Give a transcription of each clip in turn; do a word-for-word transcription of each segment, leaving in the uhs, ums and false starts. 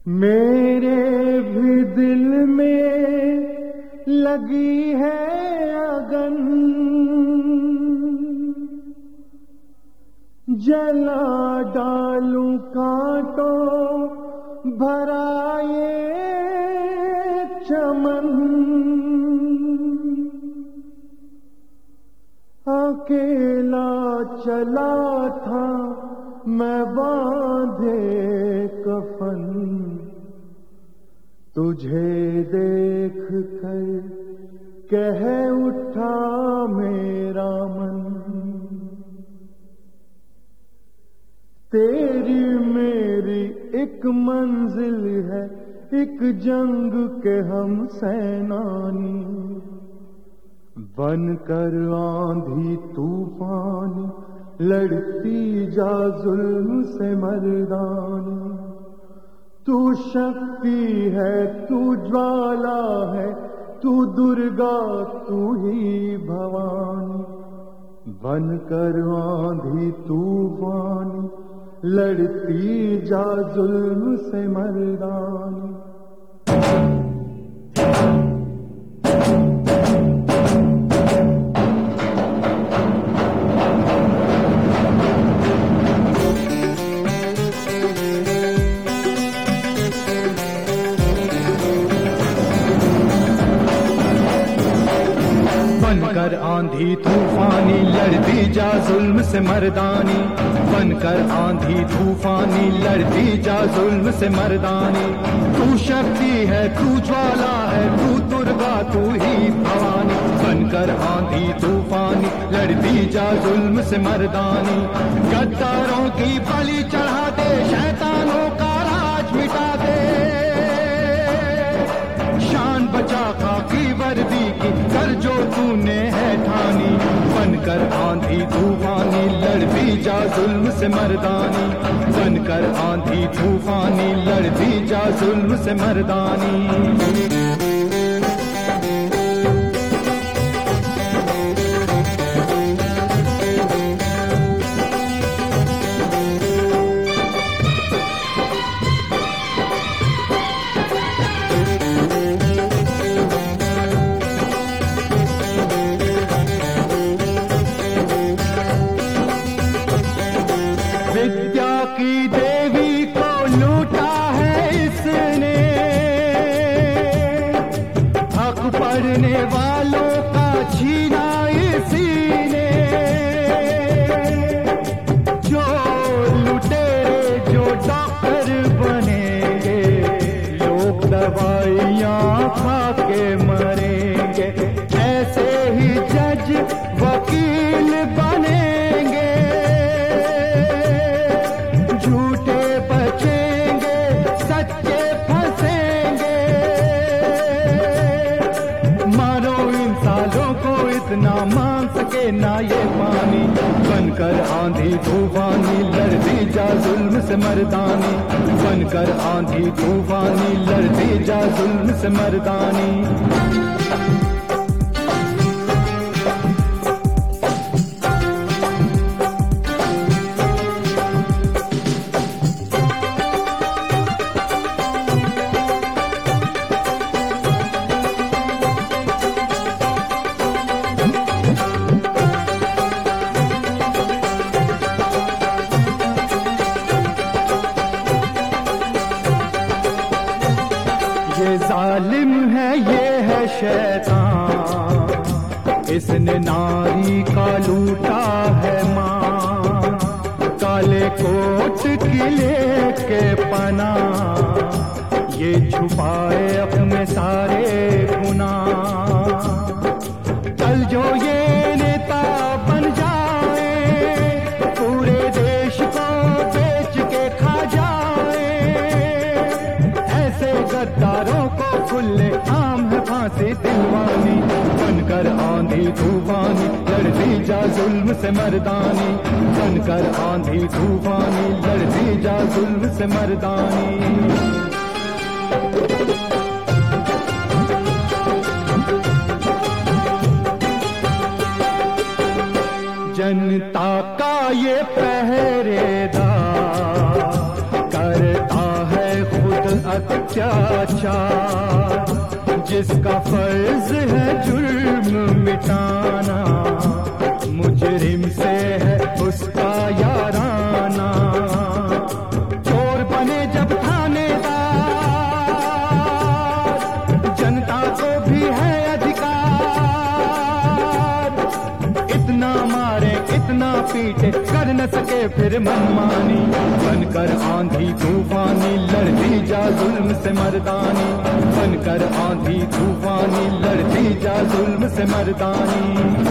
मेरे भी दिल में लगी है अगन, जला डालूं कांटों भरा ये चमन। अकेला चला था मैं बांधे कफन, तुझे देख कर कह उठा मेरा मन। तेरी मेरी एक मंजिल है, एक जंग के हम सैनानी, बनकर आंधी तूफान लड़ती जा जुल्म से मर्दानी। तू शक्ति है, तू ज्वाला है, तू दुर्गा, तू ही भवानी। बनकर आंधी तूफान लड़ती जा जुल्म से मर्दानी। बनकर आंधी तूफानी लड़ती जा जुल्म से मर्दानी। बनकर आंधी तूफानी लड़ती जा जुल्म से मर्दानी। तू शक्ति है, तू ज्वाला है, तू दुर्गा, तू ही भवानी। बनकर आंधी तूफानी लड़ती जा जुल्म से मर्दानी। गद्दारों की बलि चढ़ा दे, शैतानों का राज मिटा दे। शान बचा खाकी वर्दी की, कर जो तूने है ठानी। बनकर आंधी तूफानी लड़ती जा जुल्म से मर्दानी। बनकर आंधी तूफानी लड़ती जा जुल्म से मर्दानी। विद्या की देवी को लूटा है इसने, हक पढ़ने वालों का छीना इसी ने। जो लुटेरे जो डॉक्टर बनेंगे, लोग दवाइयां खा के मरेंगे। ऐसे ही जज वकील बनेंगे, झूठे बचेंगे, सच्चे फंसेंगे। मारो इन सालों को, इतना मान सके ना ये पानी। बनकर आंधी तूफानी लड़ती जा जुल्म से मर्दानी। बनकर आंधी तूफानी लड़ती जा जुल्म से मर्दानी। ये जालिम है, ये है शैतान, इसने नारी का लूटा है मान। काले कोट किले के पना, ये छुपाए अपने सारे गुनाह। कल जो ये नेता बन जाए, पूरे देश को बेच के खा जाए। ऐसे गद्दारों को खुले आम है फांसी दिलवानी। बनकर आंधी तूफानी लड़ती जा जुल्म से मर्दानी। बनकर आंधी तूफानी लड़ती जा जुल्म से मर्दानी। जनता का ये पहरेदार करता है खुद अत्याचार, जिसका फर्ज है जुर्म मिटाना, मुजरिम से है उसका याराना। चोर बने जब थानेदार, जनता को भी है अधिकार। इतना मारे इतना पीटे, कर न सके फिर मनमानी। बनकर आंधी तूफानी लड़ती जा जुल्म से मर्दानी, बनकर आंधी तूफानी लड़ती जा जुल्म से मर्दानी।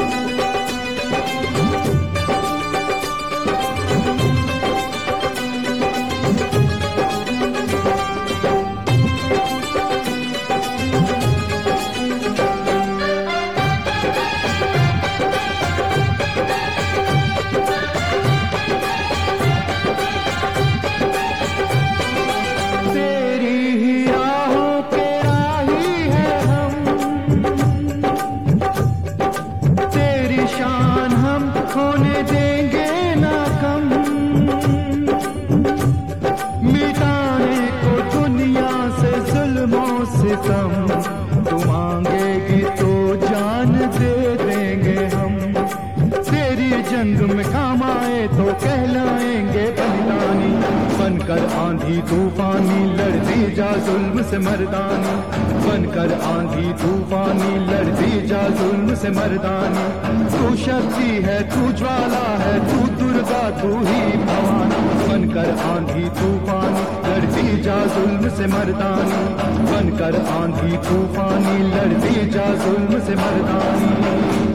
होने देंगे ना कम, मिटाने को दुनिया से जुल्मों से कम। तू मांगेगी तो जान दे देंगे हम, तेरी जंग में काम आए तो कहलाएंगे बलिदानी। बनकर आंधी तूफानी लड़ती जा जुल्म से मर्दानी, बनकर आंधी तूफानी लड़ती जा जुल्म से मर्दानी। तू शक्ति है, तू ज्वाला है, तू दुर्गा, तू ही भवानी। बनकर आंधी तूफानी लड़ती जा जुल्म से मर्दानी, बनकर आंधी तूफानी लड़ती जा जुल्म से मर्दानी।